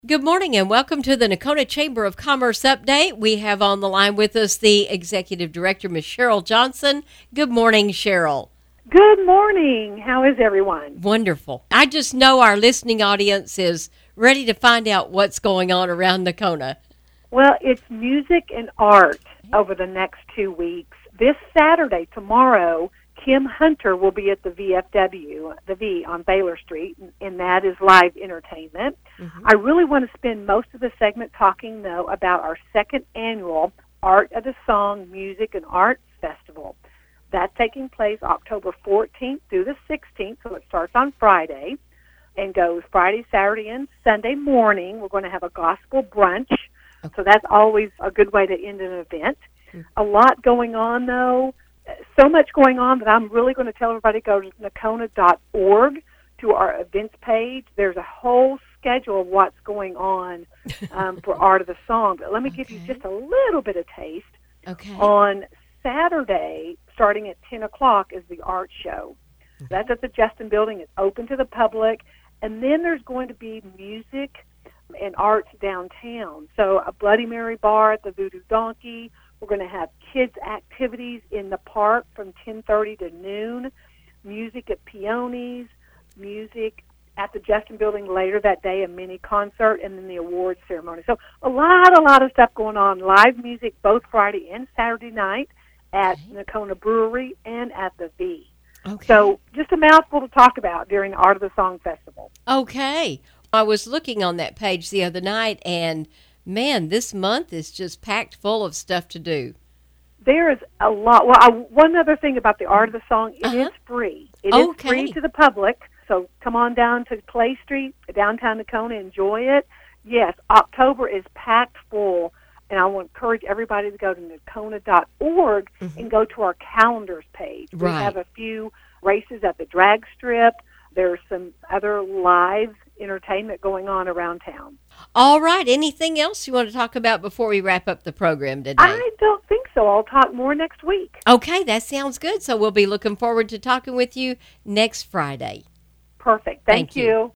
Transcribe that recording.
Good morning and welcome to the Nakona Chamber of Commerce update. We have on the line with us the Executive Director, Ms. Cheryl Johnson. Good morning, Cheryl. Good morning. How is everyone? Wonderful. I just know our listening audience is ready to find out what's going on around Nakona. Well, it's music and art over the next 2 weeks. This Saturday, tomorrow, Kim Hunter will be at the VFW, the V on Baylor Street, and that is live entertainment. Mm-hmm. I really want to spend most of the segment talking, though, about our second annual Art of the Song Music and Arts Festival. That's taking place October 14th through the 16th, so it starts on Friday and goes Friday, Saturday, and Sunday morning. We're going to have a gospel brunch, so that's always a good way to end an event. Mm-hmm. A lot going on, though. So much going on that I'm really going to tell everybody to go to Nakona.org to our events page. There's a whole schedule of what's going on for Art of the Song. But let me give you just a little bit of taste. Okay. On Saturday, starting at 10 o'clock, is the art show. That's at the Justin Building. It's open to the public. And then there's going to be music and arts downtown. So a Bloody Mary bar at the Voodoo Donkey. We're going to have kids' activities in the park from 10:30 to noon, music at Peonies, music at the Justin Building later that day, a mini concert, and then the awards ceremony. So a lot of stuff going on. Live music both Friday and Saturday night at Nakona Brewery and at the V. Okay. So just a mouthful to talk about during the Art of the Song Festival. Okay. I was looking on that page the other night, and man, this month is just packed full of stuff to do. There is a lot. Well, one other thing about the Art of the Song, it is free. It is free to the public, so come on down to Clay Street, downtown Nakona, enjoy it. Yes, October is packed full, and I will encourage everybody to go to Nakona.org and go to our calendars page. Right. We have a few races at the drag strip. There's some other live entertainment going on around town. All right. Anything else you want to talk about before we wrap up the program today? I don't think so. I'll talk more next week. Okay, that sounds good. So we'll be looking forward to talking with you next Friday. Perfect. Thank you.